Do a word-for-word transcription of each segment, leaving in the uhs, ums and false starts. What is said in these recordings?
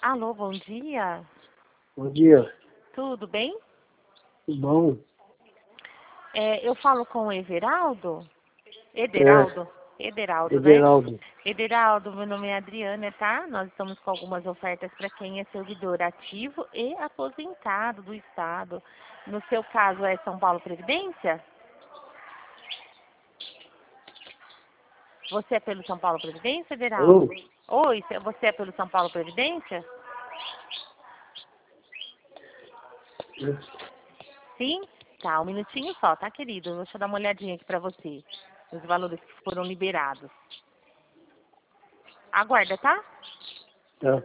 Alô, bom dia. Bom dia. Tudo bem? Tudo bom? É, eu falo com o Everaldo? É, Ederaldo? Ederaldo, né? Ederaldo. Ederaldo, meu nome é Adriana, tá? Nós estamos com algumas ofertas para quem é servidor ativo e aposentado do Estado. No seu caso, é São Paulo Previdência? Você é pelo São Paulo Previdência, Ederaldo? Alô? Oi, você é pelo São Paulo Previdência? Sim? Tá, um minutinho só, tá, querido? Deixa eu dar uma olhadinha aqui pra você. Os valores que foram liberados. Aguarda, tá? Tá.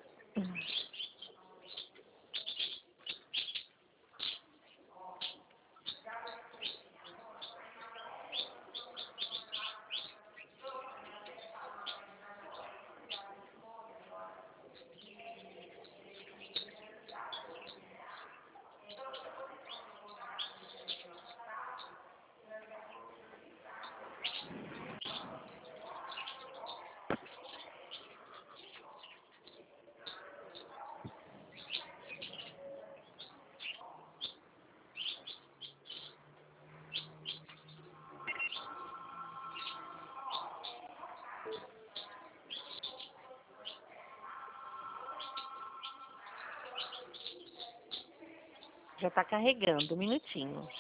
Já tá carregando, um minutinho.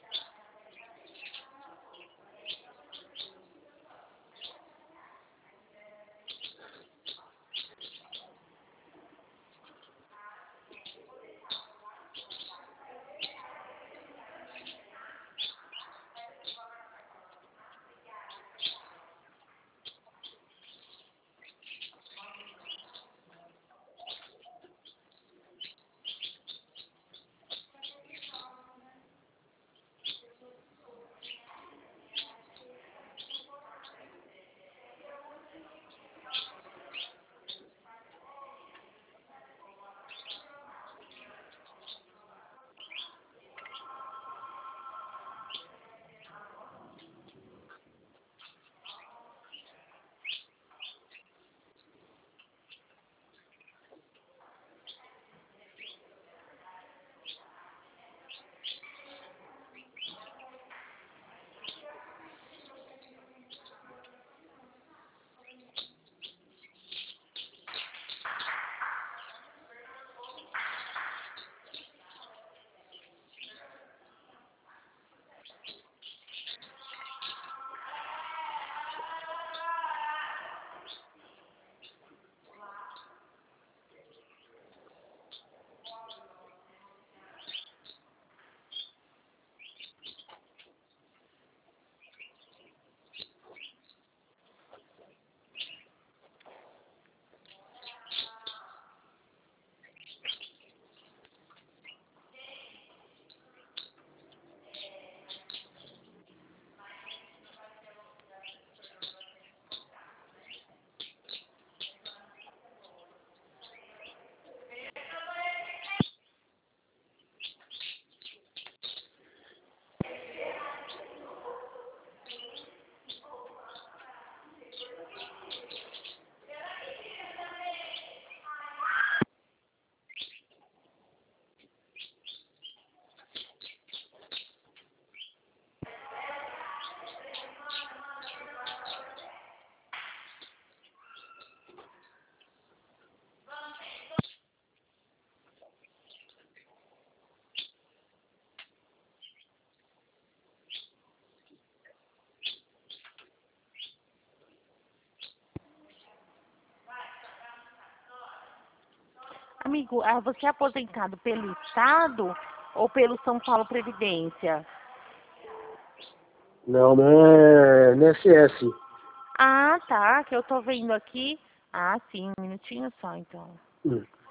Amigo, ah, você é aposentado pelo Estado ou pelo São Paulo Previdência? Não, não é N S S. Ah, tá, que eu tô vendo aqui. Ah, sim, um minutinho só, então. Hum.